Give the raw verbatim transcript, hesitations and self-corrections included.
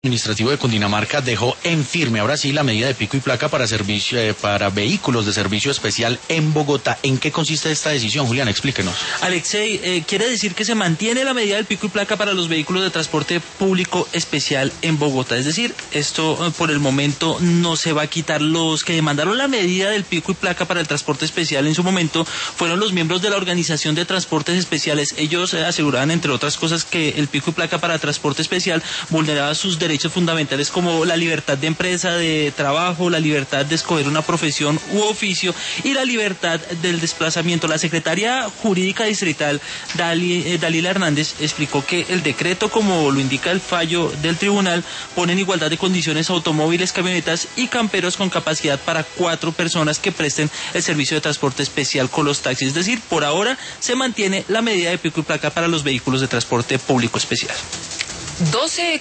Administrativo de Cundinamarca dejó en firme ahora sí la medida de pico y placa para servicio eh, para vehículos de servicio especial en Bogotá. ¿En qué consiste esta decisión, Julián? Explíquenos. Alexei, eh, quiere decir que se mantiene la medida del pico y placa para los vehículos de transporte público especial en Bogotá. Es decir, esto eh, por el momento no se va a quitar. Los que demandaron la medida del pico y placa para el transporte especial en su momento fueron los miembros de la Organización de Transportes Especiales. Ellos eh, aseguraban, entre otras cosas, que el pico y placa para transporte especial vulneraba sus derechos fundamentales como la libertad de empresa, de trabajo, la libertad de escoger una profesión u oficio y la libertad del desplazamiento. La secretaria jurídica distrital, Dali, eh, Dalila Hernández, explicó que el decreto, como lo indica el fallo del tribunal, pone en igualdad de condiciones automóviles, camionetas y camperos con capacidad para cuatro personas que presten el servicio de transporte especial con los taxis. Es decir, por ahora se mantiene la medida de pico y placa para los vehículos de transporte público especial. doce